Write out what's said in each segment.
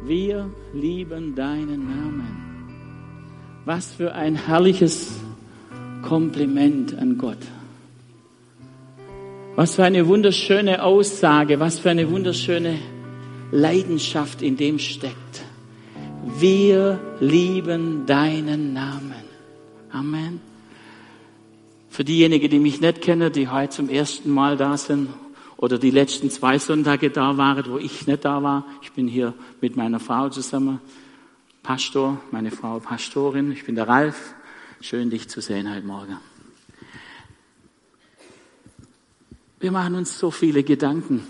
Wir lieben deinen Namen. Was für ein herrliches Kompliment an Gott. Was für eine wunderschöne Aussage, was für eine wunderschöne Leidenschaft in dem steckt. Wir lieben deinen Namen. Amen. Für diejenigen, die mich nicht kennen, die heute zum ersten Mal da sind oder die letzten 2 Sonntage da waren, wo ich nicht da war. Ich bin hier mit meiner Frau zusammen, Pastor, meine Frau Pastorin. Ich bin der Ralf. Schön, dich zu sehen heute Morgen. Wir machen uns so viele Gedanken.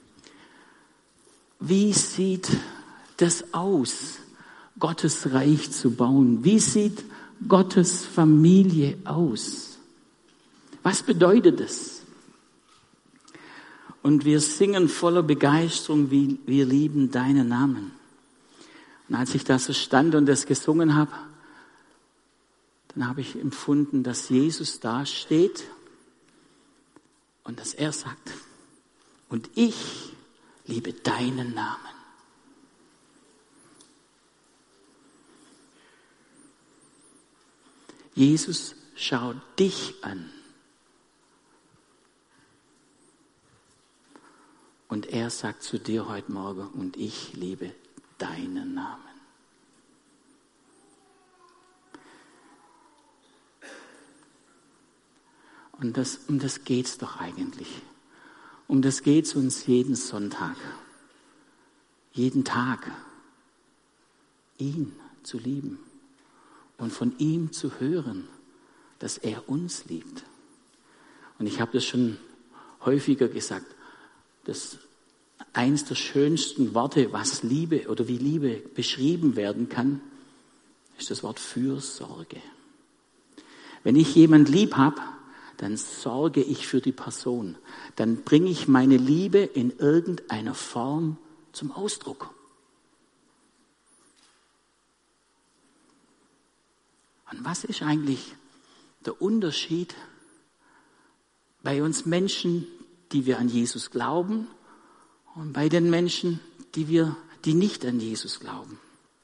Wie sieht das aus, Gottes Reich zu bauen? Wie sieht Gottes Familie aus? Was bedeutet es? Und wir singen voller Begeisterung, wie wir lieben deinen Namen. Und als ich da so stand und das gesungen habe, dann habe ich empfunden, dass Jesus da steht und dass er sagt, und ich liebe deinen Namen. Jesus schaut dich an. Und er sagt zu dir heute Morgen, und ich liebe deinen Namen. Und um das geht's doch eigentlich. Um das geht's uns jeden Sonntag. Jeden Tag. Ihn zu lieben. Und von ihm zu hören, dass er uns liebt. Und ich habe das schon häufiger gesagt, dass eins der schönsten Worte, was Liebe oder wie Liebe beschrieben werden kann, ist das Wort Fürsorge. Wenn ich jemand lieb habe, dann sorge ich für die Person. Dann bringe ich meine Liebe in irgendeiner Form zum Ausdruck. Und was ist eigentlich der Unterschied bei uns Menschen, die wir an Jesus glauben, und bei den Menschen, die nicht an Jesus glauben?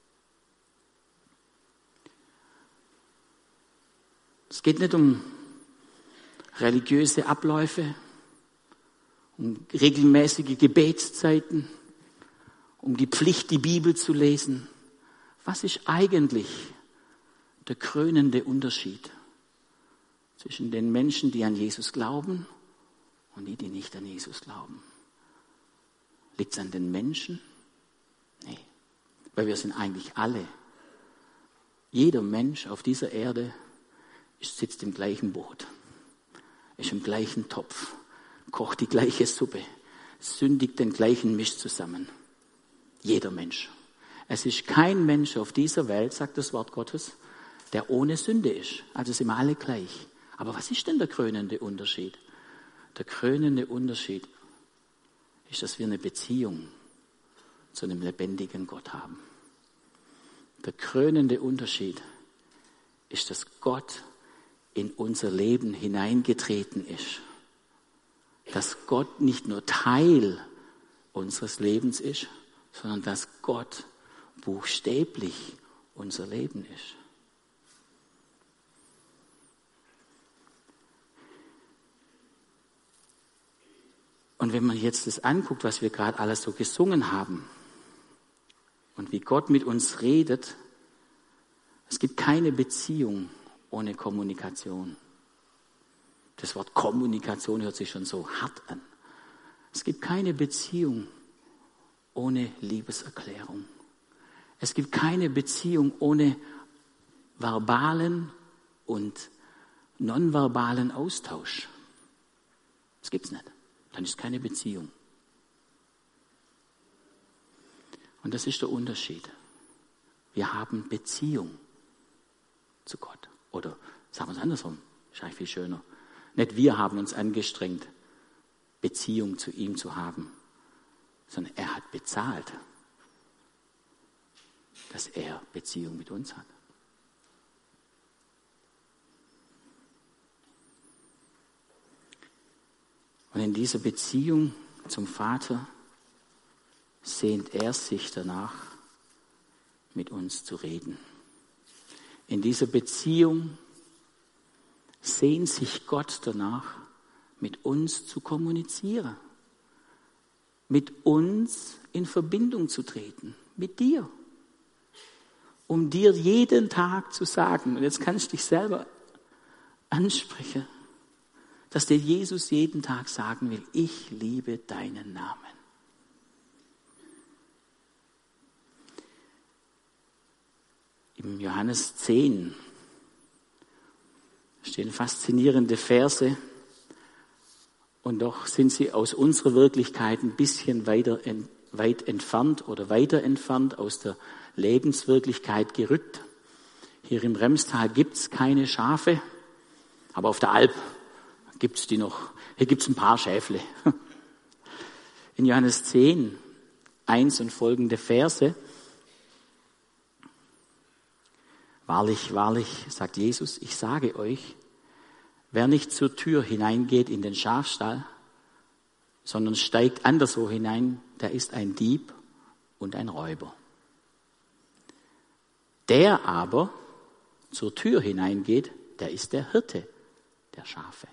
Es geht nicht um religiöse Abläufe, um regelmäßige Gebetszeiten, um die Pflicht, die Bibel zu lesen. Was ist eigentlich der krönende Unterschied zwischen den Menschen, die an Jesus glauben und die nicht an Jesus glauben? Liegt es an den Menschen? Nee, weil wir sind eigentlich alle. Jeder Mensch auf dieser Erde sitzt im gleichen Boot, ist im gleichen Topf, kocht die gleiche Suppe, sündigt den gleichen Mist zusammen. Jeder Mensch. Es ist kein Mensch auf dieser Welt, sagt das Wort Gottes, der ohne Sünde ist. Also sind wir alle gleich. Aber was ist denn der krönende Unterschied? Der krönende Unterschied ist, dass wir eine Beziehung zu einem lebendigen Gott haben. Der krönende Unterschied ist, dass Gott in unser Leben hineingetreten ist. Dass Gott nicht nur Teil unseres Lebens ist, sondern dass Gott buchstäblich unser Leben ist. Und wenn man jetzt das anguckt, was wir gerade alles so gesungen haben und wie Gott mit uns redet, es gibt keine Beziehung ohne Kommunikation. Das Wort Kommunikation hört sich schon so hart an. Es gibt keine Beziehung ohne Liebeserklärung. Es gibt keine Beziehung ohne verbalen und nonverbalen Austausch. Das gibt's nicht. Dann ist keine Beziehung. Und das ist der Unterschied. Wir haben Beziehung zu Gott. Oder sagen wir es andersrum, ist eigentlich viel schöner. Nicht wir haben uns angestrengt, Beziehung zu ihm zu haben, sondern er hat bezahlt, dass er Beziehung mit uns hat. Und in dieser Beziehung zum Vater sehnt er sich danach, mit uns zu reden. In dieser Beziehung sehnt sich Gott danach, mit uns zu kommunizieren, mit uns in Verbindung zu treten, mit dir, um dir jeden Tag zu sagen, und jetzt kannst du dich selber ansprechen, dass dir Jesus jeden Tag sagen will, ich liebe deinen Namen. Im Johannes 10 stehen faszinierende Verse und doch sind sie aus unserer Wirklichkeit ein bisschen weit entfernt oder weiter entfernt aus der Lebenswirklichkeit gerückt. Hier im Remstal gibt's keine Schafe, aber auf der Alp gibt's die noch. Hier gibt's ein paar Schäfle. In Johannes 10, 1 und folgende Verse. Wahrlich, wahrlich, sagt Jesus, ich sage euch, wer nicht zur Tür hineingeht in den Schafstall, sondern steigt anderswo hinein, der ist ein Dieb und ein Räuber. Der aber zur Tür hineingeht, der ist der Hirte der Schafe.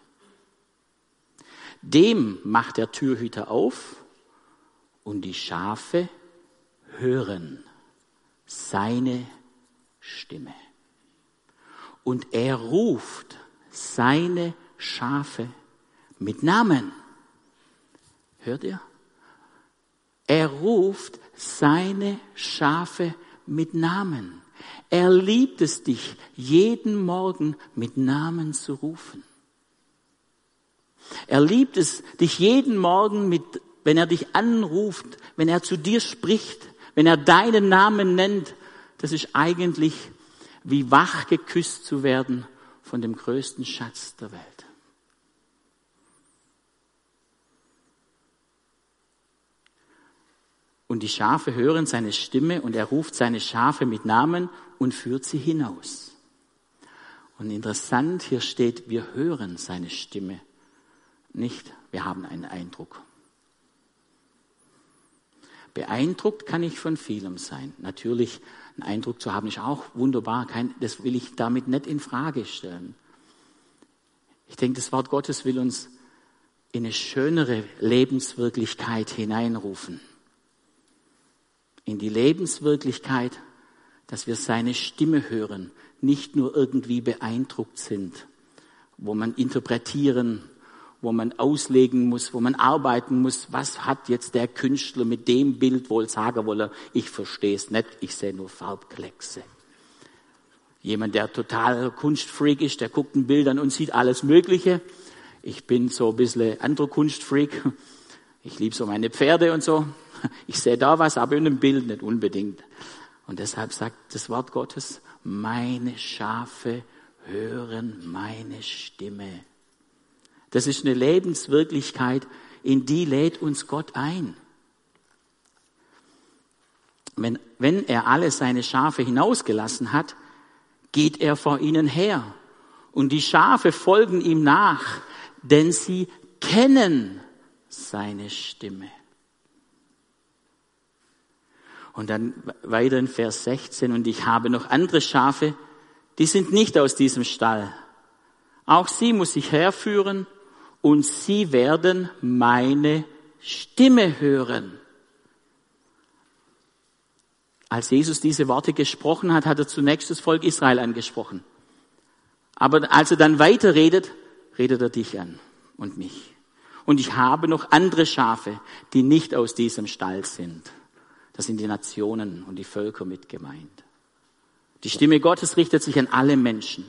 Dem macht der Türhüter auf und die Schafe hören seine Stimme. Und er ruft seine Schafe mit Namen. Hört ihr? Er ruft seine Schafe mit Namen. Er liebt es, dich jeden Morgen mit Namen zu rufen. Er liebt es, dich jeden Morgen wenn er dich anruft, wenn er zu dir spricht, wenn er deinen Namen nennt. Das ist eigentlich wie wach geküsst zu werden von dem größten Schatz der Welt. Und die Schafe hören seine Stimme und er ruft seine Schafe mit Namen und führt sie hinaus. Und interessant, hier steht, wir hören seine Stimme, nicht wir haben einen Eindruck. Beeindruckt kann ich von vielem sein. Natürlich, einen Eindruck zu haben, ist auch wunderbar. Das will ich damit nicht in Frage stellen. Ich denke, das Wort Gottes will uns in eine schönere Lebenswirklichkeit hineinrufen. In die Lebenswirklichkeit, dass wir seine Stimme hören, nicht nur irgendwie beeindruckt sind, wo man interpretieren, wo man auslegen muss, wo man arbeiten muss, was hat jetzt der Künstler mit dem Bild wohl sagen wollen, ich verstehe es nicht, ich sehe nur Farbkleckse. Jemand, der total Kunstfreak ist, der guckt ein Bild an und sieht alles Mögliche. Ich bin so ein bisschen anderer Kunstfreak, ich liebe so meine Pferde und so. Ich sehe da was, aber in einem Bild nicht unbedingt. Und deshalb sagt das Wort Gottes, meine Schafe hören meine Stimme. Das ist eine Lebenswirklichkeit, in die lädt uns Gott ein. Wenn er alle seine Schafe hinausgelassen hat, geht er vor ihnen her. Und die Schafe folgen ihm nach, denn sie kennen seine Stimme. Und dann weiter in Vers 16, und ich habe noch andere Schafe, die sind nicht aus diesem Stall. Auch sie muss ich herführen, und sie werden meine Stimme hören. Als Jesus diese Worte gesprochen hat, hat er zunächst das Volk Israel angesprochen. Aber als er dann weiterredet, redet er dich an und mich. Und ich habe noch andere Schafe, die nicht aus diesem Stall sind. Das sind die Nationen und die Völker mit gemeint. Die Stimme Gottes richtet sich an alle Menschen.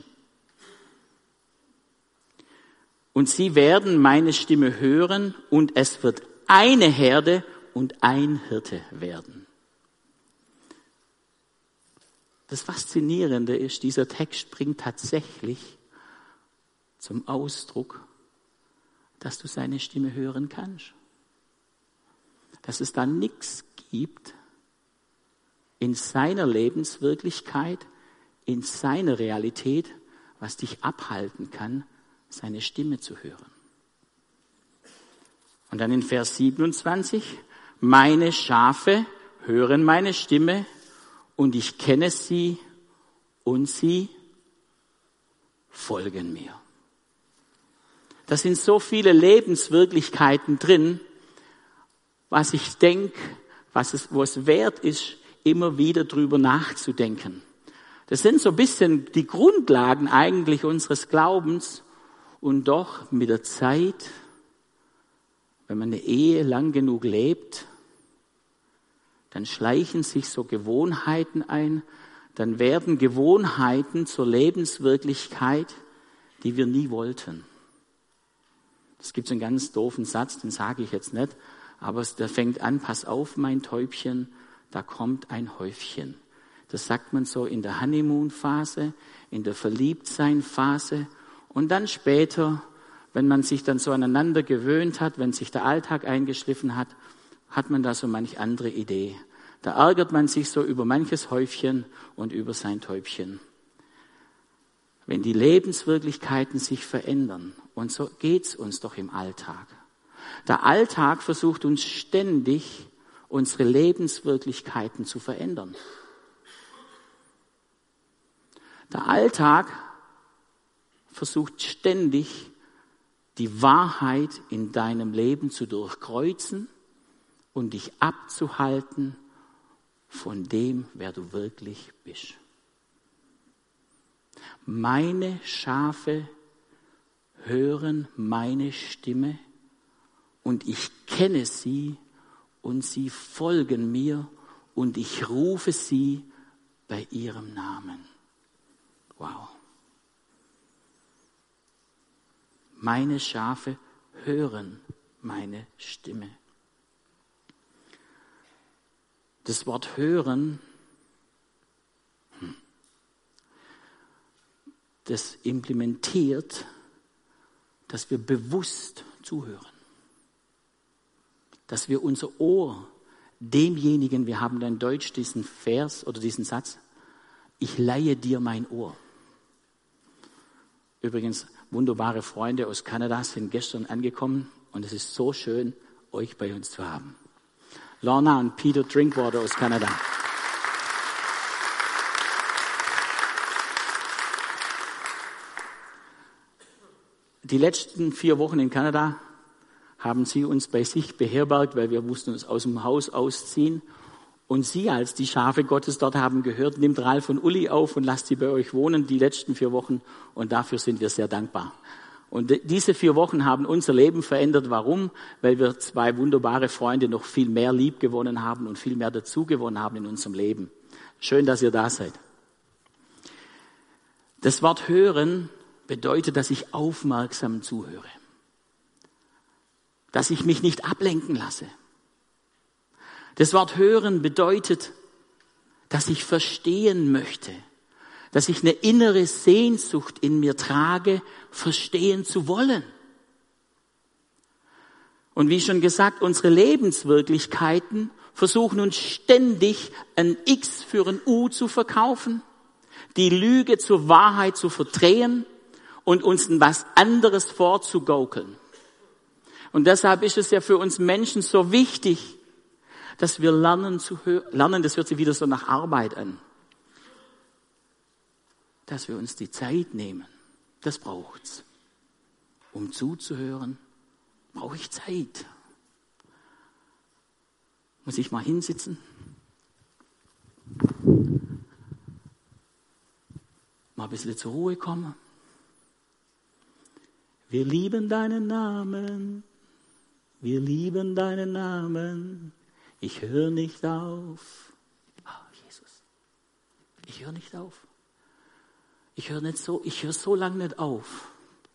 Und sie werden meine Stimme hören und es wird eine Herde und ein Hirte werden. Das Faszinierende ist, dieser Text bringt tatsächlich zum Ausdruck, dass du seine Stimme hören kannst. Dass es da nichts gibt in seiner Lebenswirklichkeit, in seiner Realität, was dich abhalten kann, seine Stimme zu hören. Und dann in Vers 27, meine Schafe hören meine Stimme und ich kenne sie und sie folgen mir. Da sind so viele Lebenswirklichkeiten drin, was ich denke, wo es wert ist, immer wieder drüber nachzudenken. Das sind so ein bisschen die Grundlagen eigentlich unseres Glaubens. Und doch mit der Zeit, wenn man eine Ehe lang genug lebt, dann schleichen sich so Gewohnheiten ein, dann werden Gewohnheiten zur Lebenswirklichkeit, die wir nie wollten. Es gibt so einen ganz doofen Satz, den sage ich jetzt nicht, aber der fängt an, pass auf, mein Täubchen, da kommt ein Häufchen. Das sagt man so in der Honeymoon-Phase, in der Verliebtsein-Phase und dann später, wenn man sich dann so aneinander gewöhnt hat, wenn sich der Alltag eingeschliffen hat, hat man da so manch andere Idee. Da ärgert man sich so über manches Häufchen und über sein Täubchen. Wenn die Lebenswirklichkeiten sich verändern, und so geht's uns doch im Alltag. Der Alltag versucht uns ständig, unsere Lebenswirklichkeiten zu verändern. Der Alltag versucht ständig, die Wahrheit in deinem Leben zu durchkreuzen und dich abzuhalten von dem, wer du wirklich bist. Meine Schafe hören meine Stimme und ich kenne sie und sie folgen mir und ich rufe sie bei ihrem Namen. Wow. Meine Schafe hören meine Stimme. Das Wort hören, das implementiert, dass wir bewusst zuhören. Dass wir unser Ohr demjenigen, wir haben da in Deutsch diesen Vers oder diesen Satz, ich leihe dir mein Ohr. Übrigens, wunderbare Freunde aus Kanada sind gestern angekommen und es ist so schön, euch bei uns zu haben. Lorna und Peter Drinkwater aus Kanada. Die letzten 4 Wochen in Kanada haben sie uns bei sich beherbergt, weil wir mussten uns aus dem Haus ausziehen. Und sie als die Schafe Gottes dort haben gehört, nimmt Ralf und Uli auf und lasst sie bei euch wohnen die letzten 4 Wochen. Und dafür sind wir sehr dankbar. Und diese 4 Wochen haben unser Leben verändert. Warum? Weil wir 2 wunderbare Freunde noch viel mehr lieb gewonnen haben und viel mehr dazu gewonnen haben in unserem Leben. Schön, dass ihr da seid. Das Wort hören bedeutet, dass ich aufmerksam zuhöre. Dass ich mich nicht ablenken lasse. Das Wort hören bedeutet, dass ich verstehen möchte. Dass ich eine innere Sehnsucht in mir trage, verstehen zu wollen. Und wie schon gesagt, unsere Lebenswirklichkeiten versuchen uns ständig ein X für ein U zu verkaufen, die Lüge zur Wahrheit zu verdrehen und uns was anderes vorzugaukeln. Und deshalb ist es ja für uns Menschen so wichtig, dass wir lernen zu hören. Lernen, das hört sich wieder so nach Arbeit an. Dass wir uns die Zeit nehmen. Das braucht's. Um zuzuhören, brauche ich Zeit. Muss ich mal hinsitzen? Mal ein bisschen zur Ruhe kommen. Wir lieben deinen Namen. Wir lieben deinen Namen. Ich höre nicht auf. Jesus. Ich höre nicht auf. Ich höre so lange nicht auf,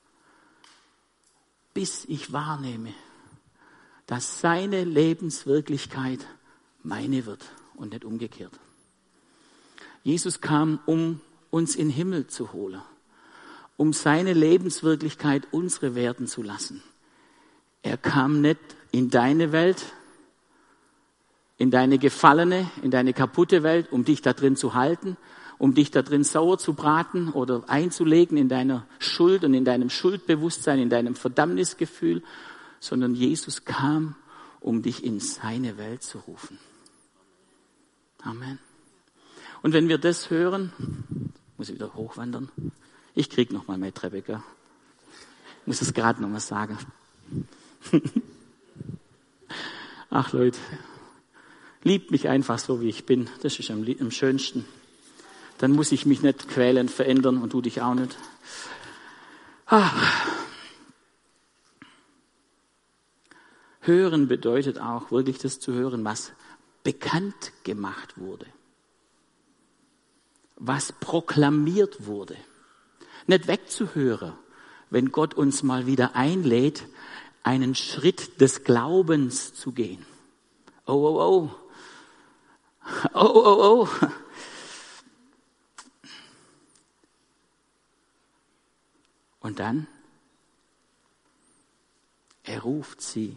bis ich wahrnehme, dass seine Lebenswirklichkeit meine wird und nicht umgekehrt. Jesus kam, um uns in den Himmel zu holen, um seine Lebenswirklichkeit unsere werden zu lassen. Er kam nicht in deine Welt, in deine gefallene, in deine kaputte Welt, um dich da drin zu halten, um dich da drin sauer zu braten oder einzulegen in deiner Schuld und in deinem Schuldbewusstsein, in deinem Verdammnisgefühl, sondern Jesus kam, um dich in seine Welt zu rufen. Amen. Und wenn wir das hören, muss ich wieder hochwandern. Ich krieg noch mal mehr Treppe, gell? Ich muss es gerade noch mal sagen. Ach Leute, liebt mich einfach so, wie ich bin. Das ist am schönsten. Dann muss ich mich nicht quälen, verändern und du dich auch nicht. Hören bedeutet auch wirklich das zu hören, was bekannt gemacht wurde. Was proklamiert wurde. Nicht wegzuhören, wenn Gott uns mal wieder einlädt, einen Schritt des Glaubens zu gehen. Oh, oh, oh. Oh, oh, oh. Und dann, er ruft sie.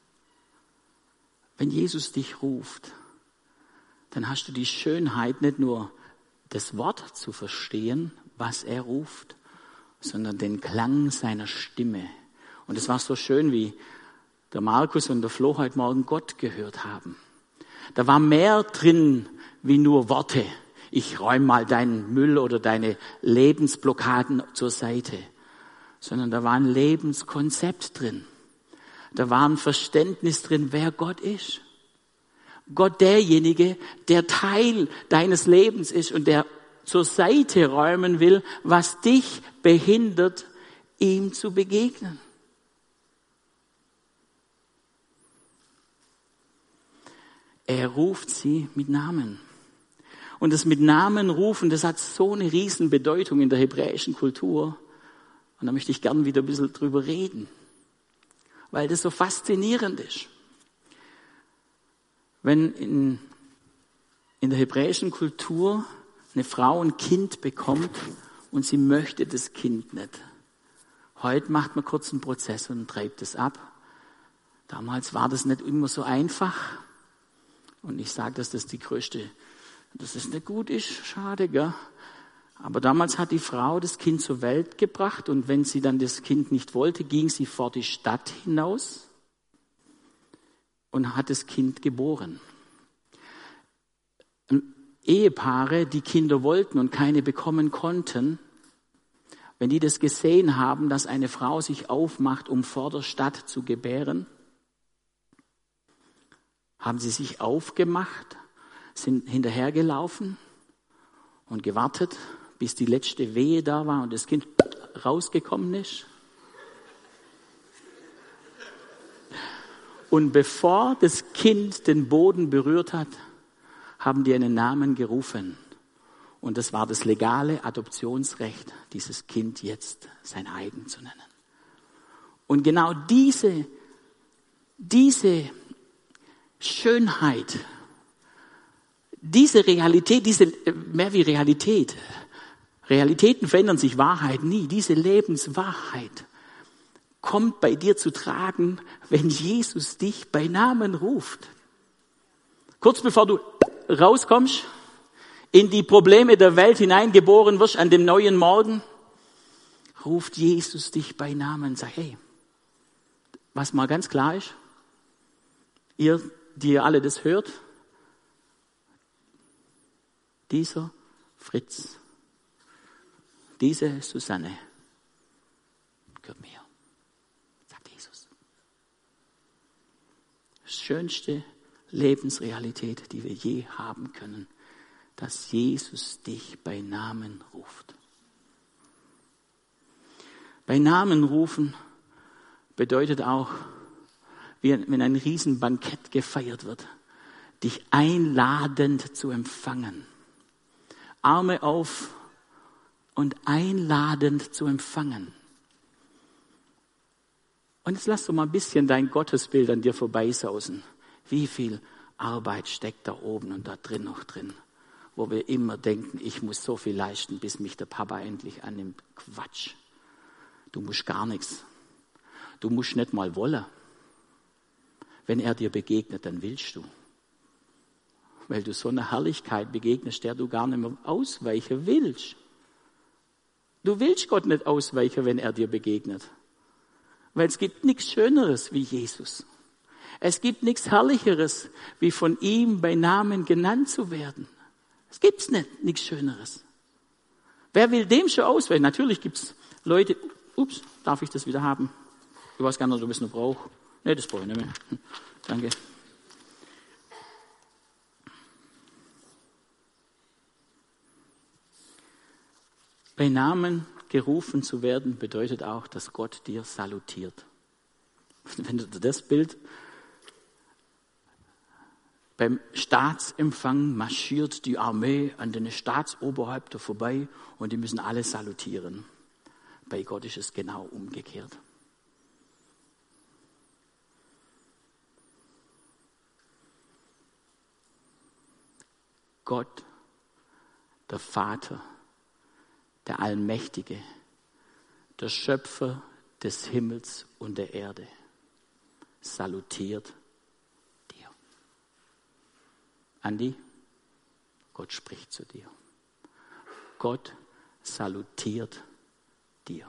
Wenn Jesus dich ruft, dann hast du die Schönheit, nicht nur das Wort zu verstehen, was er ruft, sondern den Klang seiner Stimme. Und es war so schön, wie der Markus und der Flo heute Morgen Gott gehört haben. Da war mehr drin wie nur Worte. Ich räume mal deinen Müll oder deine Lebensblockaden zur Seite. Sondern da war ein Lebenskonzept drin. Da war ein Verständnis drin, wer Gott ist. Gott derjenige, der Teil deines Lebens ist und der zur Seite räumen will, was dich behindert, ihm zu begegnen. Er ruft sie mit Namen. Und das mit Namen rufen, das hat so eine Riesenbedeutung in der hebräischen Kultur. Und da möchte ich gern wieder ein bisschen drüber reden, weil das so faszinierend ist. Wenn in der hebräischen Kultur eine Frau ein Kind bekommt und sie möchte das Kind nicht. Heute macht man kurz einen Prozess und treibt es ab. Damals war das nicht immer so einfach. Und ich sage, dass das nicht gut ist, schade, gell? Aber damals hat die Frau das Kind zur Welt gebracht und wenn sie dann das Kind nicht wollte, ging sie vor die Stadt hinaus und hat das Kind geboren. Ehepaare, die Kinder wollten und keine bekommen konnten, wenn die das gesehen haben, dass eine Frau sich aufmacht, um vor der Stadt zu gebären, haben sie sich aufgemacht, sind hinterhergelaufen und gewartet, bis die letzte Wehe da war und das Kind rausgekommen ist. Und bevor das Kind den Boden berührt hat, haben die einen Namen gerufen. Und das war das legale Adoptionsrecht, dieses Kind jetzt sein eigen zu nennen. Und genau diese Schönheit, diese Realität, mehr wie Realität. Realitäten verändern sich, Wahrheit nie. Diese Lebenswahrheit kommt bei dir zu tragen, wenn Jesus dich bei Namen ruft. Kurz bevor du rauskommst, in die Probleme der Welt hineingeboren wirst, an dem neuen Morgen, ruft Jesus dich bei Namen und sagt, hey, was mal ganz klar ist, ihr, die ihr alle das hört, dieser Fritz, diese Susanne gehört mir, sagt Jesus. Schönste Lebensrealität, die wir je haben können, dass Jesus dich bei Namen ruft. Bei Namen rufen bedeutet auch, wie wenn ein Riesenbankett gefeiert wird, dich einladend zu empfangen. Arme auf und einladend zu empfangen. Und jetzt lass doch mal ein bisschen dein Gottesbild an dir vorbeisausen. Wie viel Arbeit steckt da oben und da drin noch drin, wo wir immer denken, ich muss so viel leisten, bis mich der Papa endlich annimmt. Quatsch. Du musst gar nichts. Du musst nicht mal wollen. Wenn er dir begegnet, dann willst du. Weil du so einer Herrlichkeit begegnest, der du gar nicht mehr ausweichen willst. Du willst Gott nicht ausweichen, wenn er dir begegnet. Weil es gibt nichts Schöneres wie Jesus. Es gibt nichts Herrlicheres, wie von ihm bei Namen genannt zu werden. Es gibt's nicht, nichts Schöneres. Wer will dem schon auswählen? Natürlich gibt's Leute, darf ich das wieder haben? Ich weiß gar nicht, ob ich es noch brauche. Nee, das brauche ich nicht mehr. Danke. Bei Namen gerufen zu werden, bedeutet auch, dass Gott dir salutiert. Wenn du das Bild beim Staatsempfang marschiert die Armee an den Staatsoberhäupter vorbei und die müssen alle salutieren. Bei Gott ist es genau umgekehrt. Gott, der Vater, der Allmächtige, der Schöpfer des Himmels und der Erde, salutiert dir. Andi, Gott spricht zu dir. Gott salutiert dir.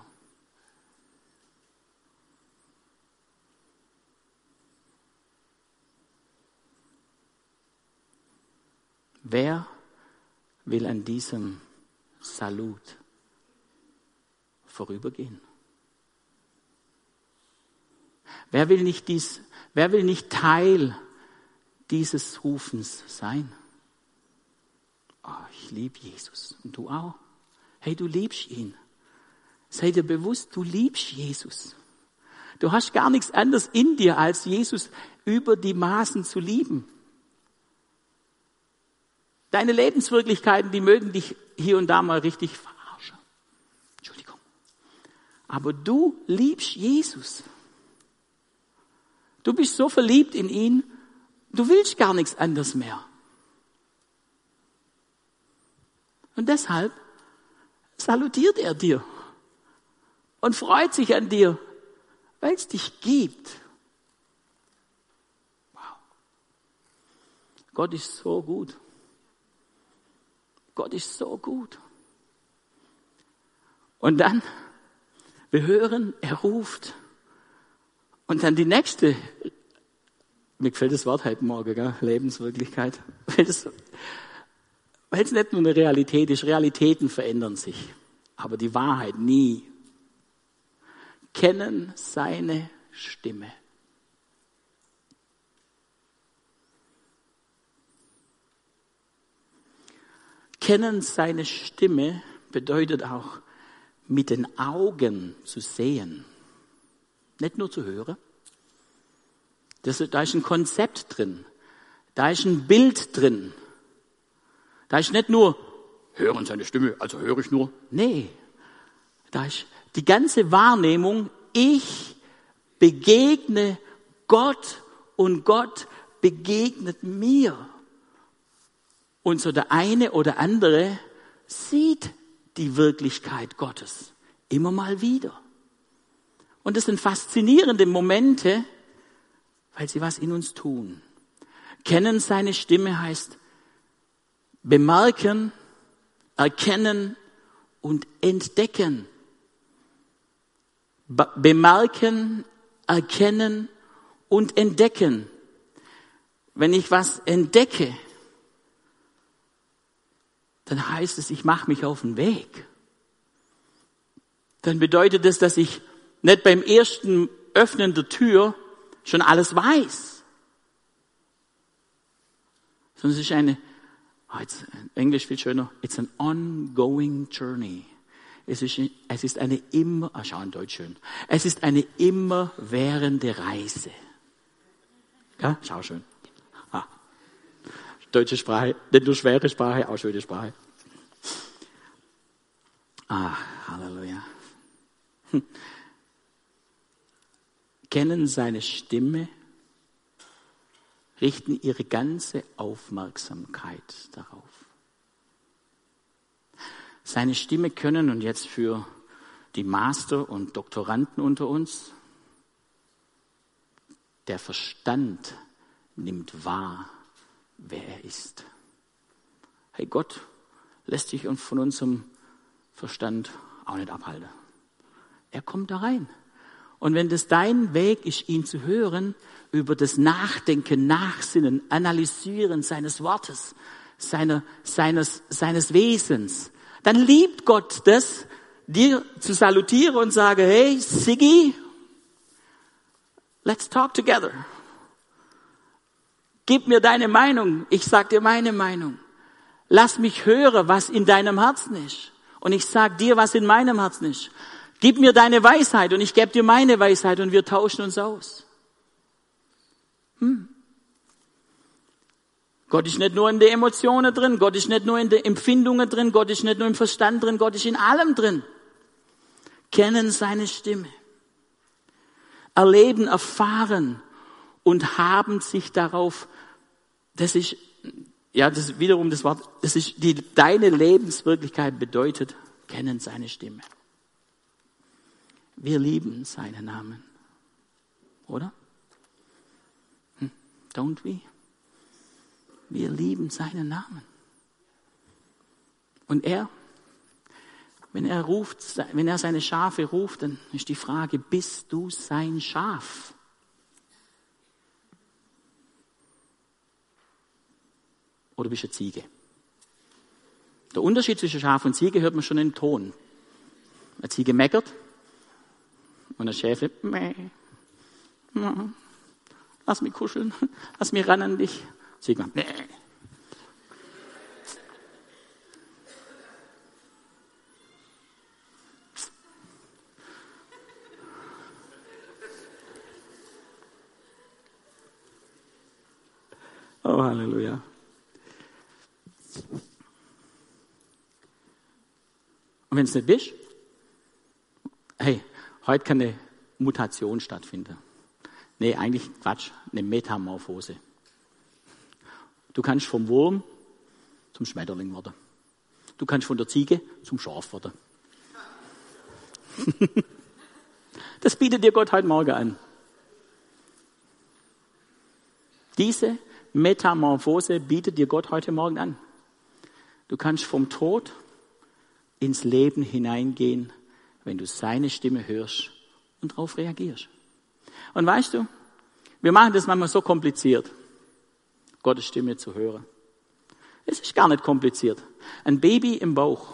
Wer will an diesem Salut vorübergehen? Wer will nicht Teil dieses Rufens sein? Oh, ich liebe Jesus. Und du auch? Hey, du liebst ihn. Sei dir bewusst, du liebst Jesus. Du hast gar nichts anderes in dir, als Jesus über die Maßen zu lieben. Deine Lebenswirklichkeiten, die mögen dich hier und da mal richtig verarschen. Entschuldigung. Aber du liebst Jesus. Du bist so verliebt in ihn, du willst gar nichts anderes mehr. Und deshalb salutiert er dir und freut sich an dir, weil es dich gibt. Wow. Gott ist so gut. Gott ist so gut. Und dann, wir hören, er ruft. Und dann die nächste, mir gefällt das Wort heute Morgen, gell? Lebenswirklichkeit. Weil es nicht nur eine Realität ist. Realitäten verändern sich. Aber die Wahrheit nie. Kennen seine Stimme. Kennen seine Stimme bedeutet auch, mit den Augen zu sehen. Nicht nur zu hören. Da ist ein Konzept drin. Da ist ein Bild drin. Da ist nicht nur, hören seine Stimme, also höre ich nur. Nee, da ist die ganze Wahrnehmung, ich begegne Gott und Gott begegnet mir. Und so der eine oder andere sieht die Wirklichkeit Gottes immer mal wieder. Und das sind faszinierende Momente, weil sie was in uns tun. Kennen seine Stimme heißt bemerken, erkennen und entdecken. Bemerken, erkennen und entdecken. Wenn ich was entdecke, dann heißt es, ich mache mich auf den Weg. Dann bedeutet es, dass ich nicht beim ersten Öffnen der Tür schon alles weiß. Sondern es ist jetzt Englisch viel schöner, it's an ongoing journey. Es ist eine schau in Deutsch schön. Es ist eine immerwährende Reise. Ja, schau schön. Deutsche Sprache, nicht nur schwere Sprache, auch schöne Sprache. Halleluja. Kennen seine Stimme, richten ihre ganze Aufmerksamkeit darauf. Seine Stimme können, und jetzt für die Master und Doktoranden unter uns, der Verstand nimmt wahr, wer er ist. Hey, Gott lässt sich von unserem Verstand auch nicht abhalten. Er kommt da rein. Und wenn das dein Weg ist, ihn zu hören, über das Nachdenken, Nachsinnen, Analysieren seines Wortes, seines Wesens. Dann liebt Gott das, dir zu salutieren und sagen, hey, Siggi, let's talk together. Gib mir deine Meinung, ich sag dir meine Meinung. Lass mich hören, was in deinem Herzen ist. Und ich sag dir, was in meinem Herzen ist. Gib mir deine Weisheit und ich gebe dir meine Weisheit und wir tauschen uns aus. Gott ist nicht nur in den Emotionen drin, Gott ist nicht nur in den Empfindungen drin, Gott ist nicht nur im Verstand drin, Gott ist in allem drin. Kennen seine Stimme. Erleben, erfahren und haben sich darauf, das ist wiederum das Wort, das ist deine Lebenswirklichkeit bedeutet, kennen seine Stimme. Wir lieben seinen Namen. Oder? Don't we? Wir lieben seinen Namen. Und wenn er seine Schafe ruft, dann ist die Frage, bist du sein Schaf? Oder bist du eine Ziege? Der Unterschied zwischen Schaf und Ziege hört man schon im Ton. Eine Ziege meckert und ein Schäfle, meh, lass mich kuscheln, lass mich ran an dich. Ziege macht, meh. Oh, Halleluja. Und wenn es nicht bist, hey, heute kann eine Mutation stattfinden. Nee, eigentlich Quatsch, eine Metamorphose. Du kannst vom Wurm zum Schmetterling werden. Du kannst von der Ziege zum Schaf werden. Das bietet dir Gott heute Morgen an. Diese Metamorphose bietet dir Gott heute Morgen an. Du kannst vom Tod ins Leben hineingehen, wenn du seine Stimme hörst und darauf reagierst. Und weißt du, wir machen das manchmal so kompliziert, Gottes Stimme zu hören. Es ist gar nicht kompliziert. Ein Baby im Bauch.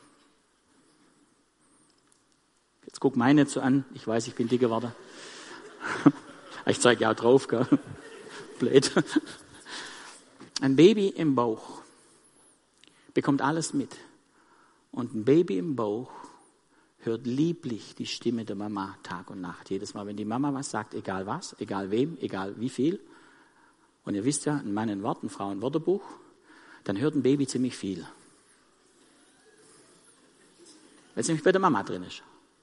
Jetzt guck meine nicht so an. Ich weiß, ich bin dicker geworden. Ich zeige ja auch drauf, gell? Blöd. Ein Baby im Bauch bekommt alles mit. Und ein Baby im Bauch hört lieblich die Stimme der Mama Tag und Nacht. Jedes Mal, wenn die Mama was sagt, egal was, egal wem, egal wie viel. Und ihr wisst ja, ein Mann ein Wort, eine Frau ein Wörterbuch. Dann hört ein Baby ziemlich viel. Weil es nämlich bei der Mama drin ist.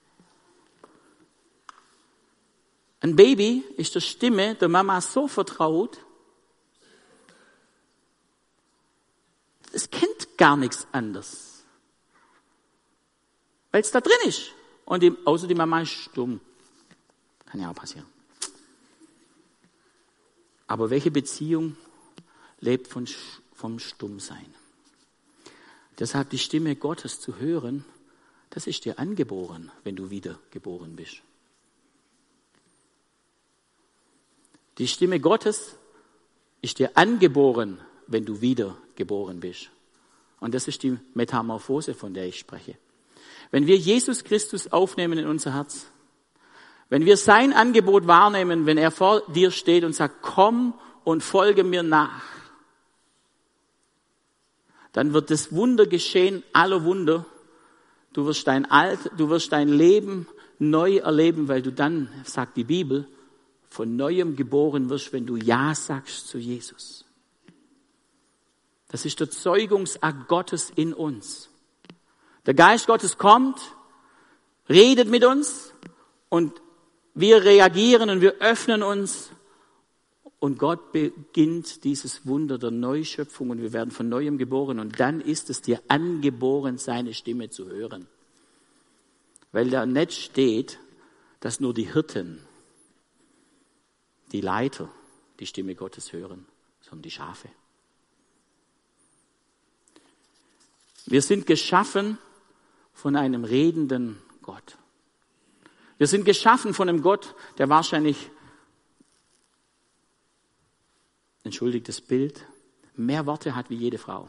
Ein Baby ist der Stimme der Mama so vertraut, es kennt gar nichts anderes. Weil es da drin ist. Und außer die Mama ist stumm. Kann ja auch passieren. Aber welche Beziehung lebt vom Stummsein? Deshalb die Stimme Gottes zu hören, das ist dir angeboren, wenn du wiedergeboren bist. Die Stimme Gottes ist dir angeboren, wenn du wiedergeboren bist. Und das ist die Metamorphose, von der ich spreche. Wenn wir Jesus Christus aufnehmen in unser Herz, wenn wir sein Angebot wahrnehmen, wenn er vor dir steht und sagt, komm und folge mir nach, dann wird das Wunder geschehen, aller Wunder. Du wirst dein Leben neu erleben, weil du dann, sagt die Bibel, von Neuem geboren wirst, wenn du Ja sagst zu Jesus. Das ist der Zeugungsakt Gottes in uns. Der Geist Gottes kommt, redet mit uns und wir reagieren und wir öffnen uns und Gott beginnt dieses Wunder der Neuschöpfung und wir werden von Neuem geboren und dann ist es dir angeboren, seine Stimme zu hören. Weil da nicht steht, dass nur die Hirten, die Leiter die Stimme Gottes hören, sondern die Schafe. Wir sind geschaffen von einem redenden Gott. Wir sind geschaffen von einem Gott, der wahrscheinlich, entschuldigt das Bild, mehr Worte hat wie jede Frau.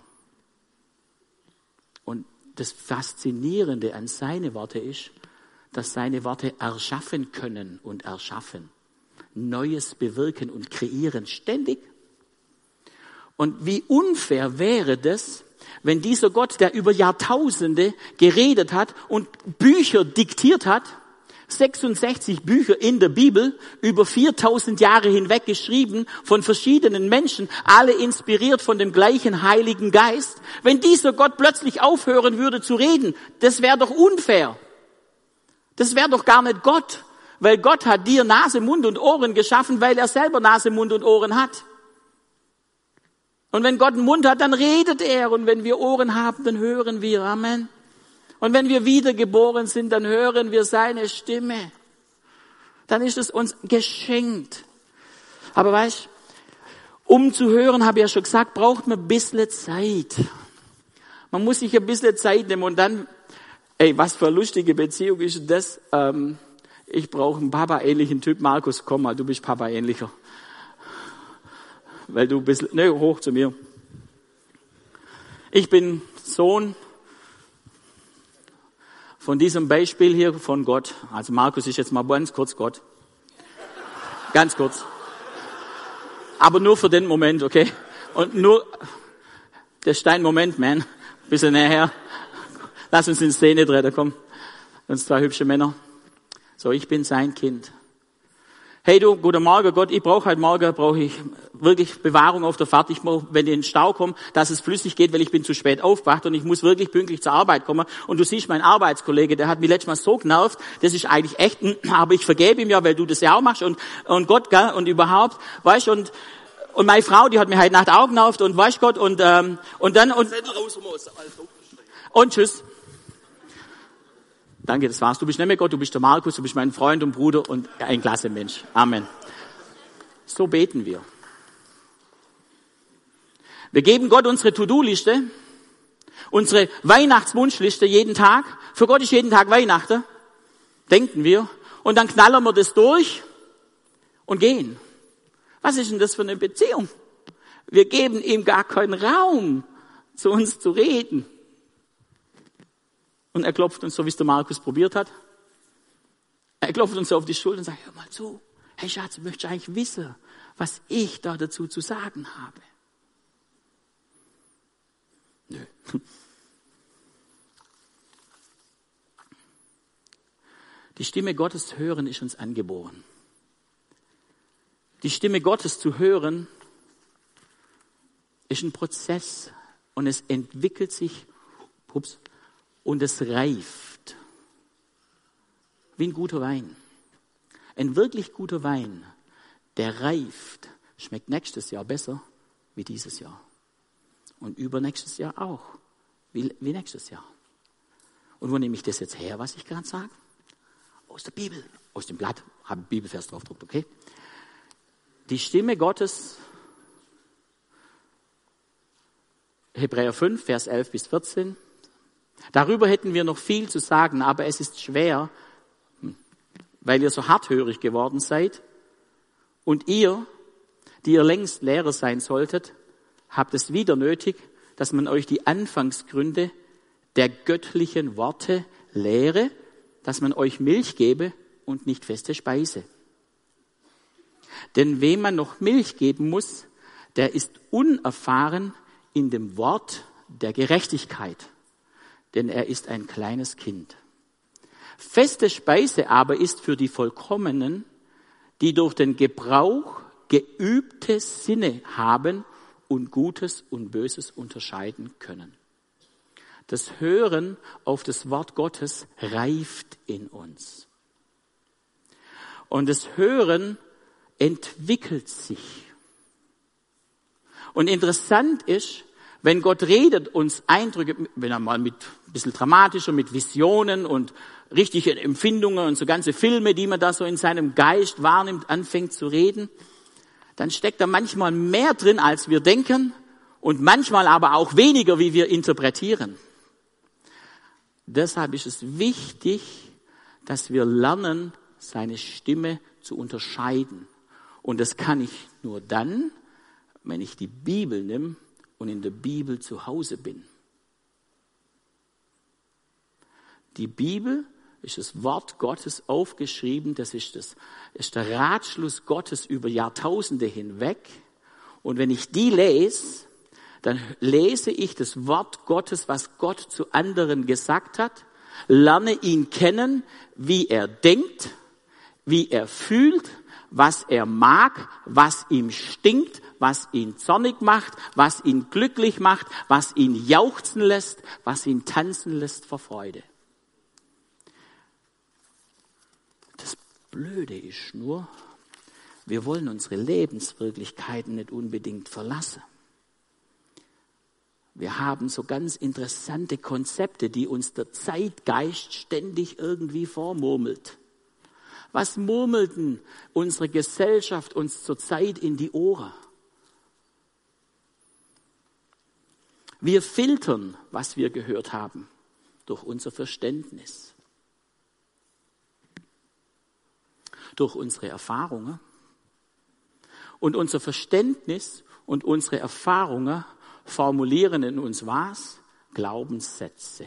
Und das Faszinierende an seine Worte ist, dass seine Worte erschaffen können und erschaffen. Neues bewirken und kreieren, ständig. Und wie unfair wäre das, wenn dieser Gott, der über Jahrtausende geredet hat und Bücher diktiert hat, 66 Bücher in der Bibel, über 4000 Jahre hinweg geschrieben, von verschiedenen Menschen, alle inspiriert von dem gleichen Heiligen Geist. Wenn dieser Gott plötzlich aufhören würde zu reden, das wäre doch unfair. Das wäre doch gar nicht Gott, weil Gott hat dir Nase, Mund und Ohren geschaffen, weil er selber Nase, Mund und Ohren hat. Und wenn Gott einen Mund hat, dann redet er. Und wenn wir Ohren haben, dann hören wir. Amen. Und wenn wir wiedergeboren sind, dann hören wir seine Stimme. Dann ist es uns geschenkt. Aber weißt, um zu hören, habe ich ja schon gesagt, braucht man ein bisschen Zeit. Man muss sich ein bisschen Zeit nehmen und dann, was für eine lustige Beziehung ist das? Ich brauche einen Papa-ähnlichen Typ. Markus, komm mal, du bist Papa-ähnlicher. Weil du bist, hoch zu mir. Ich bin Sohn von diesem Beispiel hier von Gott. Also Markus ist jetzt mal ganz kurz Gott. Ganz kurz. Aber nur für den Moment, okay? Und nur, das ist dein Moment, man. Bisschen näher. Lass uns in Szene treten, komm. Uns zwei hübsche Männer. So, ich bin sein Kind. Hey du, guten Morgen Gott, brauche ich wirklich Bewahrung auf der Fahrt. Ich muss, wenn ich in den Stau komme, dass es flüssig geht, weil ich bin zu spät aufgewacht und ich muss wirklich pünktlich zur Arbeit kommen. Und du siehst, mein Arbeitskollege, der hat mich letztes Mal so genervt, das ist eigentlich echt, aber ich vergebe ihm ja, weil du das ja auch machst und Gott, gell, und überhaupt, weißt, und meine Frau, die hat mir heute Nacht auch genervt und weißt Gott, und tschüss. Danke, das war's. Du bist nicht mehr Gott, du bist der Markus, du bist mein Freund und Bruder und ein klasse Mensch. Amen. So beten wir. Wir geben Gott unsere To-Do-Liste, unsere Weihnachtswunschliste jeden Tag. Für Gott ist jeden Tag Weihnachten, denken wir. Und dann knallern wir das durch und gehen. Was ist denn das für eine Beziehung? Wir geben ihm gar keinen Raum, zu uns zu reden. Und er klopft uns, so wie es der Markus probiert hat. Er klopft uns so auf die Schulter und sagt, hör mal zu. Hey Schatz, möchtest du eigentlich wissen, was ich da dazu zu sagen habe? Nö. Die Stimme Gottes zu hören ist uns angeboren. Die Stimme Gottes zu hören ist ein Prozess und es entwickelt sich, und es reift. Wie ein guter Wein. Ein wirklich guter Wein, der reift, schmeckt nächstes Jahr besser wie dieses Jahr. Und übernächstes Jahr auch. Wie nächstes Jahr. Und wo nehme ich das jetzt her, was ich gerade sage? Aus der Bibel. Aus dem Blatt. Habe einen Bibelvers drauf gedruckt, okay? Die Stimme Gottes, Hebräer 5, Vers 11 bis 14. Darüber hätten wir noch viel zu sagen, aber es ist schwer, weil ihr so harthörig geworden seid. Und ihr, die ihr längst Lehrer sein solltet, habt es wieder nötig, dass man euch die Anfangsgründe der göttlichen Worte lehre, dass man euch Milch gebe und nicht feste Speise. Denn wem man noch Milch geben muss, der ist unerfahren in dem Wort der Gerechtigkeit. Denn er ist ein kleines Kind. Feste Speise aber ist für die Vollkommenen, die durch den Gebrauch geübte Sinne haben und Gutes und Böses unterscheiden können. Das Hören auf das Wort Gottes reift in uns. Und das Hören entwickelt sich. Und interessant ist, wenn Gott redet, uns Eindrücke, wenn er mal mit ein bisschen dramatischer, mit Visionen und richtigen Empfindungen und so ganze Filme, die man da so in seinem Geist wahrnimmt, anfängt zu reden, dann steckt da manchmal mehr drin, als wir denken und manchmal aber auch weniger, wie wir interpretieren. Deshalb ist es wichtig, dass wir lernen, seine Stimme zu unterscheiden. Und das kann ich nur dann, wenn ich die Bibel nehme und in der Bibel zu Hause bin. Die Bibel ist das Wort Gottes aufgeschrieben, das ist der Ratschluss Gottes über Jahrtausende hinweg. Und wenn ich die lese, dann lese ich das Wort Gottes, was Gott zu anderen gesagt hat, lerne ihn kennen, wie er denkt, wie er fühlt, was er mag, was ihm stinkt, was ihn zornig macht, was ihn glücklich macht, was ihn jauchzen lässt, was ihn tanzen lässt vor Freude. Das Blöde ist nur, wir wollen unsere Lebenswirklichkeiten nicht unbedingt verlassen. Wir haben so ganz interessante Konzepte, die uns der Zeitgeist ständig irgendwie vormurmelt. Was murmelt denn unsere Gesellschaft uns zurzeit in die Ohren? Wir filtern, was wir gehört haben, durch unser Verständnis, durch unsere Erfahrungen. Und unser Verständnis und unsere Erfahrungen formulieren in uns was? Glaubenssätze.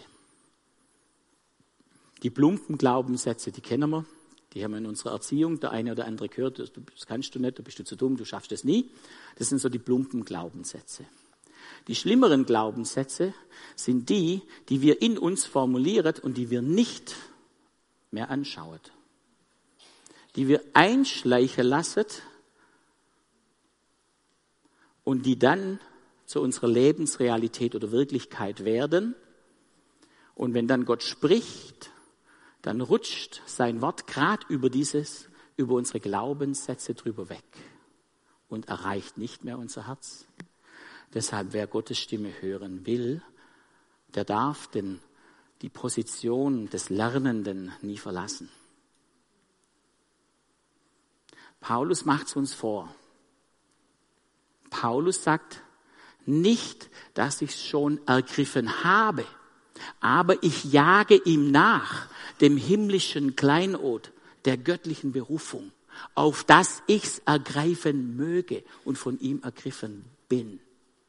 Die plumpen Glaubenssätze, die kennen wir. Die haben wir in unserer Erziehung, der eine oder andere gehört, das kannst du nicht, da bist du zu dumm, du schaffst es nie. Das sind so die plumpen Glaubenssätze. Die schlimmeren Glaubenssätze sind die, die wir in uns formulieren und die wir nicht mehr anschauen. Die wir einschleichen lassen und die dann zu unserer Lebensrealität oder Wirklichkeit werden. Und wenn dann Gott spricht, dann rutscht sein Wort gerade über unsere Glaubenssätze drüber weg und erreicht nicht mehr unser Herz. Deshalb, wer Gottes Stimme hören will, der darf die Position des Lernenden nie verlassen. Paulus macht es uns vor. Paulus sagt, nicht, dass ich es schon ergriffen habe, aber ich jage ihm nach, dem himmlischen Kleinod, der göttlichen Berufung, auf das ich's ergreifen möge und von ihm ergriffen bin.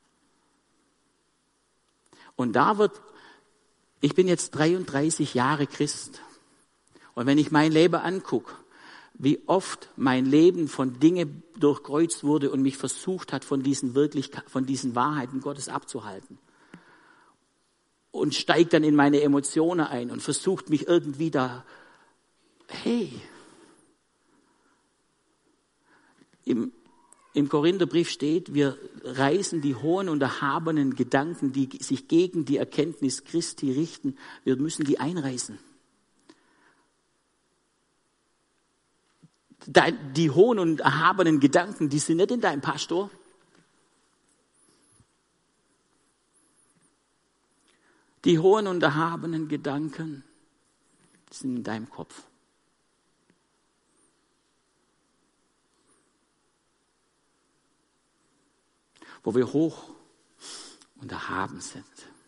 Und ich bin jetzt 33 Jahre Christ. Und wenn ich mein Leben angucke, wie oft mein Leben von Dingen durchkreuzt wurde und mich versucht hat, von diesen Wahrheiten Gottes abzuhalten. Und steigt dann in meine Emotionen ein und versucht mich irgendwie im Korintherbrief steht, wir reißen die hohen und erhabenen Gedanken, die sich gegen die Erkenntnis Christi richten, wir müssen die einreißen. Die hohen und erhabenen Gedanken, die sind nicht in deinem Pastor. Die hohen und erhabenen Gedanken sind in deinem Kopf. Wo wir hoch und erhaben sind.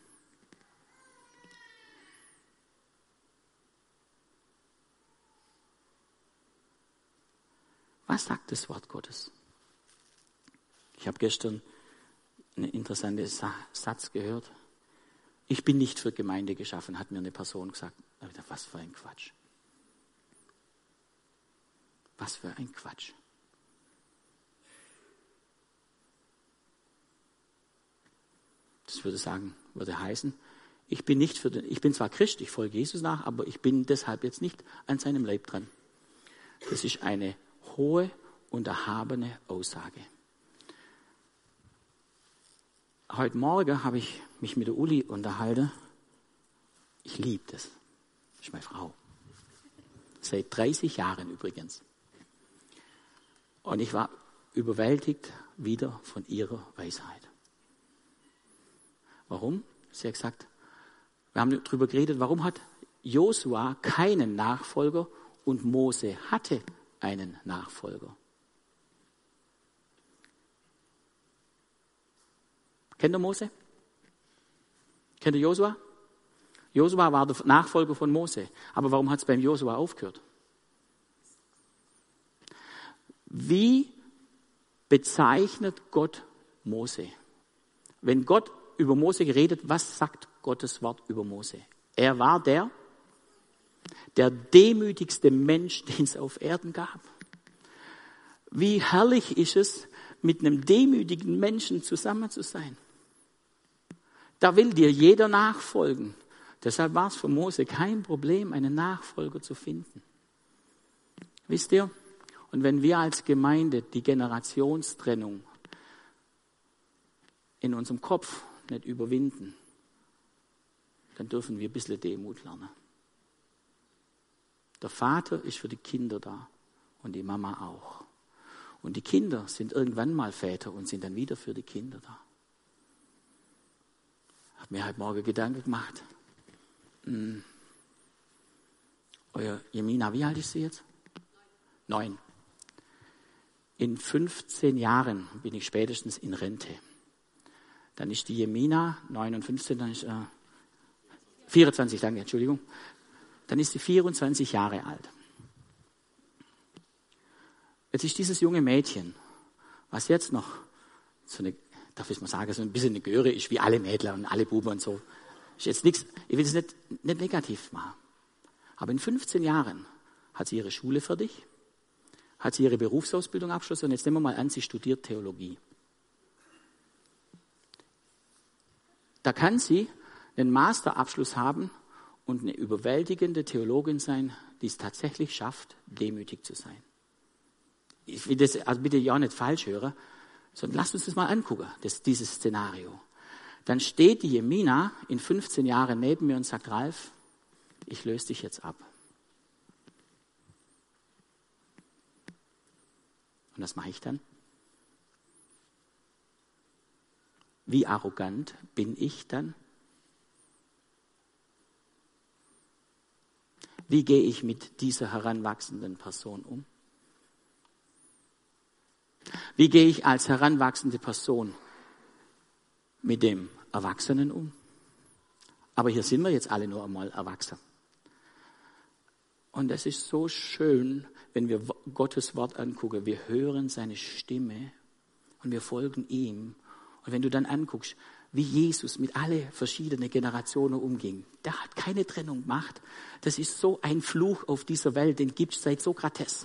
Was sagt das Wort Gottes? Ich habe gestern einen interessanten Satz gehört. Ich bin nicht für Gemeinde geschaffen, hat mir eine Person gesagt. Da habe ich gedacht, was für ein Quatsch. Was für ein Quatsch. Das würde heißen, ich bin zwar Christ, ich folge Jesus nach, aber ich bin deshalb jetzt nicht an seinem Leib dran. Das ist eine hohe und erhabene Aussage. Heute Morgen habe ich mich mit der Uli unterhalten. Ich liebe das. Das ist meine Frau. Seit 30 Jahren übrigens. Und ich war überwältigt wieder von ihrer Weisheit. Warum? Sie hat gesagt, wir haben darüber geredet, warum hat Josua keinen Nachfolger und Mose hatte einen Nachfolger. Kennt ihr Mose? Kennt ihr Josua? Josua war der Nachfolger von Mose. Aber warum hat es beim Josua aufgehört? Wie bezeichnet Gott Mose? Wenn Gott über Mose geredet, was sagt Gottes Wort über Mose? Er war der demütigste Mensch, den es auf Erden gab. Wie herrlich ist es, mit einem demütigen Menschen zusammen zu sein. Da will dir jeder nachfolgen. Deshalb war es für Mose kein Problem, einen Nachfolger zu finden. Wisst ihr? Und wenn wir als Gemeinde die Generationstrennung in unserem Kopf nicht überwinden, dann dürfen wir ein bisschen Demut lernen. Der Vater ist für die Kinder da und die Mama auch. Und die Kinder sind irgendwann mal Väter und sind dann wieder für die Kinder da. Ich habe mir heute Morgen Gedanken gemacht. Euer Jemina, wie alt ist sie jetzt? 9. In 15 Jahren bin ich spätestens in Rente. Dann ist die Jemina 9 und 15, dann ist 24, danke, Entschuldigung. Dann ist sie 24 Jahre alt. Jetzt ist dieses junge Mädchen, was jetzt noch so eine, darf ich mal sagen, so ein bisschen eine Göre ist, wie alle Mädler und alle Buben und so. Ist jetzt nichts, ich will es nicht negativ machen. Aber in 15 Jahren hat sie ihre Schule fertig, hat sie ihre Berufsausbildung abgeschlossen und jetzt nehmen wir mal an, sie studiert Theologie. Da kann sie einen Masterabschluss haben und eine überwältigende Theologin sein, die es tatsächlich schafft, demütig zu sein. Ich will das also bitte ja nicht falsch hören, sondern lasst uns das mal angucken, dieses Szenario. Dann steht die Jemina in 15 Jahren neben mir und sagt, Ralf, ich löse dich jetzt ab. Und was mache ich dann? Wie arrogant bin ich dann? Wie gehe ich mit dieser heranwachsenden Person um? Wie gehe ich als heranwachsende Person mit dem Erwachsenen um? Aber hier sind wir jetzt alle nur einmal erwachsen. Und es ist so schön, wenn wir Gottes Wort angucken. Wir hören seine Stimme und wir folgen ihm. Und wenn du dann anguckst, wie Jesus mit alle verschiedenen Generationen umging, der hat keine Trennung gemacht. Das ist so ein Fluch auf dieser Welt, den gibt es seit Sokrates.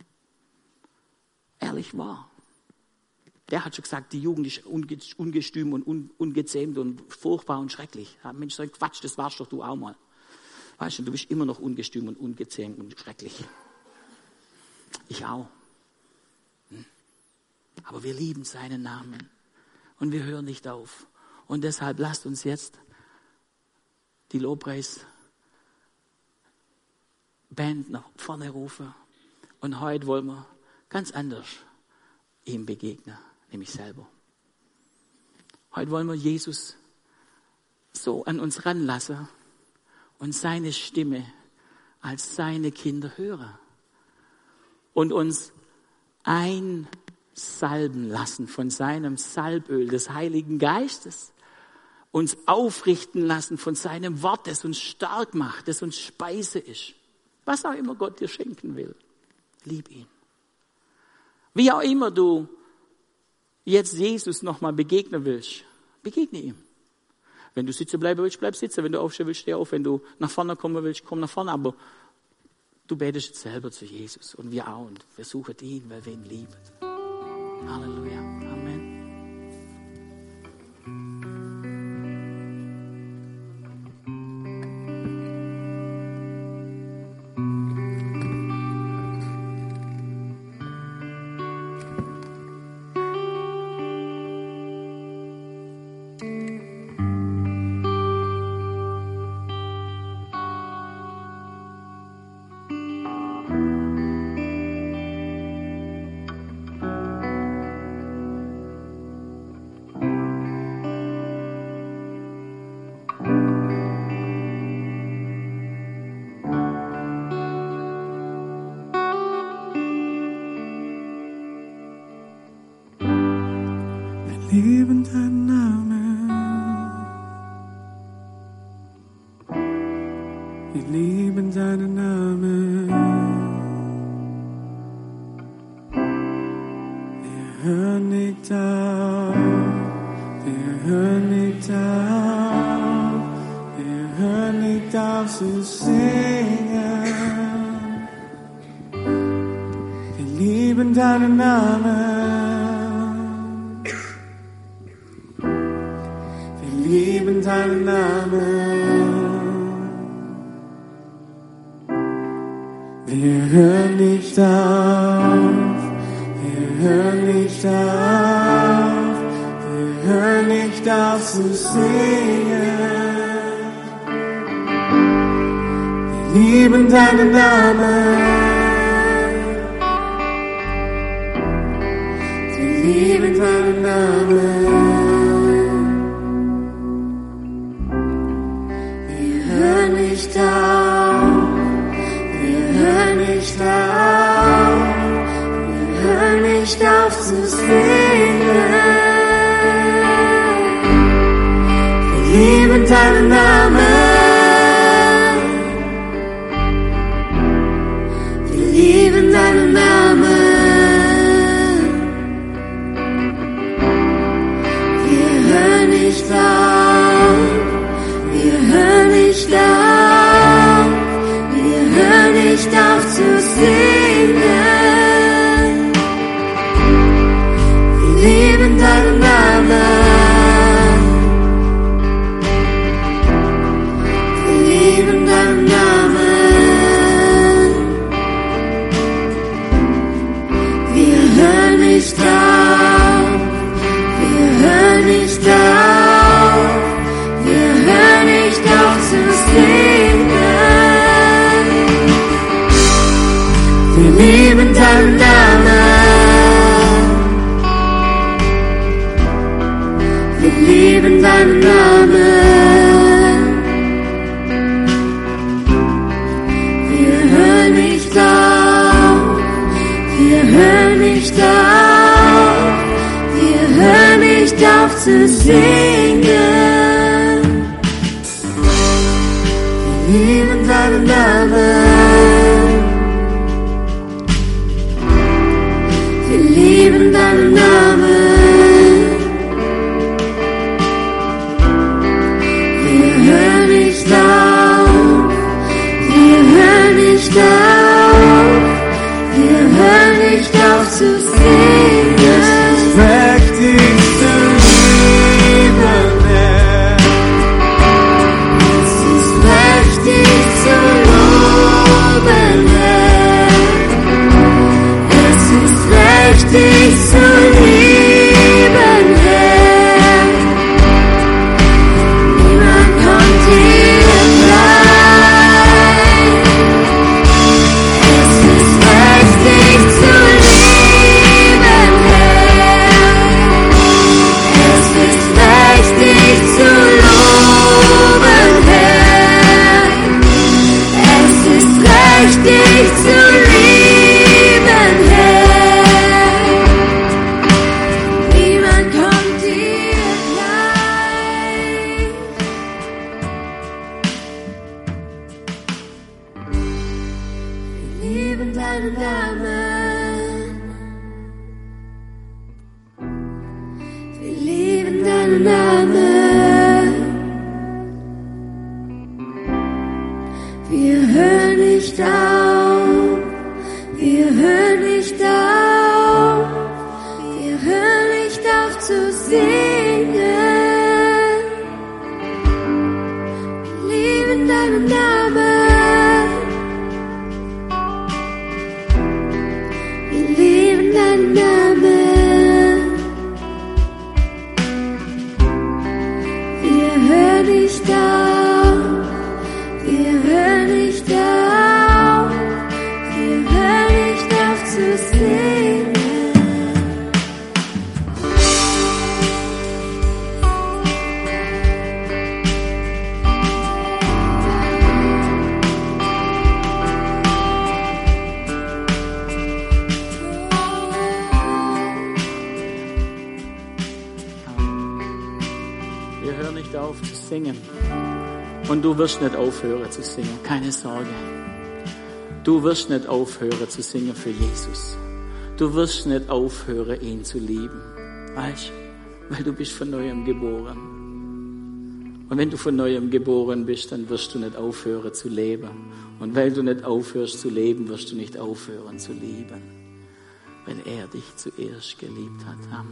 Ehrlich wahr. Der hat schon gesagt, die Jugend ist ungestüm und ungezähmt und furchtbar und schrecklich. Ja, Mensch, so ein Quatsch, das warst doch du auch mal. Weißt du, du bist immer noch ungestüm und ungezähmt und schrecklich. Ich auch. Aber wir lieben seinen Namen und wir hören nicht auf. Und deshalb lasst uns jetzt die Lobpreisband nach vorne rufen. Und heute wollen wir ganz anders ihm begegnen, nämlich selber. Heute wollen wir Jesus so an uns ranlassen und seine Stimme als seine Kinder hören. Und uns einsalben lassen von seinem Salböl des Heiligen Geistes. Uns aufrichten lassen von seinem Wort, das uns stark macht, das uns Speise ist. Was auch immer Gott dir schenken will, lieb ihn. Wie auch immer du jetzt Jesus nochmal begegnen willst, begegne ihm. Wenn du sitzen bleiben willst, bleib sitzen. Wenn du aufstehen willst, steh auf. Wenn du nach vorne kommen willst, komm nach vorne. Aber du betest jetzt selber zu Jesus und wir auch. Und wir suchen ihn, weil wir ihn lieben. Halleluja. Amen. lieben deinen Namen. Wir lieben deinen Namen. Wir hören nicht auf. Wir hören nicht auf zu singen. Wir lieben deinen Namen. Wir lieben deinen Namen. Wir hören nicht auf. Wir hören nicht auf. Wir hören nicht auf zu singen. Wir lieben deinen Namen. Wir lieben deinen Namen. Wir hören nicht auf. Wir hören nicht auf. Wir hören nicht auf zu singen. Wir lieben deinen Namen. Wir lieben deinen Namen. Wir hören nicht auf. Wir hören nicht auf. Wir hören nicht auf zu singen. Wir lieben deinen Namen. Wir lieben deinen Namen. Wir hören nicht auf. Wir hören nicht auf. Wir hören nicht auf zu singen. Wir lieben deinen Namen. Wir lieben deinen Namen. Wir hören nicht auf. Wir hören nicht auf. Wir hören nicht auf zu singen. Wir lieben deinen Namen. Wir lieben deinen Namen. Wir hören nicht auf. Wir hören nicht auf. Wir hören nicht auf zu singen. Es ist mächtig zu lieben, Herr. Es ist mächtig zu loben, Herr. Es ist mächtig zu lieben, Herr. Niemand kommt dir gleich. Es ist mächtig zu lieben, Herr. Es ist mächtig zu loben, Herr. Es ist mächtig zu lieben, Herr. Niemand kommt dir gleich. Wir lieben deinen Namen. Wir lieben deinen Namen. Wir hören nicht auf. Wir hören nicht auf. Wir hören nicht auf zu singen. Wir lieben deinen Namen. Wir lieben deinen Namen. Wir hören nicht auf. Wir hören nicht auf. Wir hören nicht auf zu singen. Wir hören nicht auf zu singen. Und du wirst nicht aufhören zu singen. Keine Sorge. Du wirst nicht aufhören zu singen für Jesus. Du wirst nicht aufhören, ihn zu lieben. Weißt du? Weil du bist von neuem geboren. Und wenn du von Neuem geboren bist, dann wirst du nicht aufhören zu leben. Und weil du nicht aufhörst zu leben, wirst du nicht aufhören zu lieben. Weil er dich zuerst geliebt hat. Amen.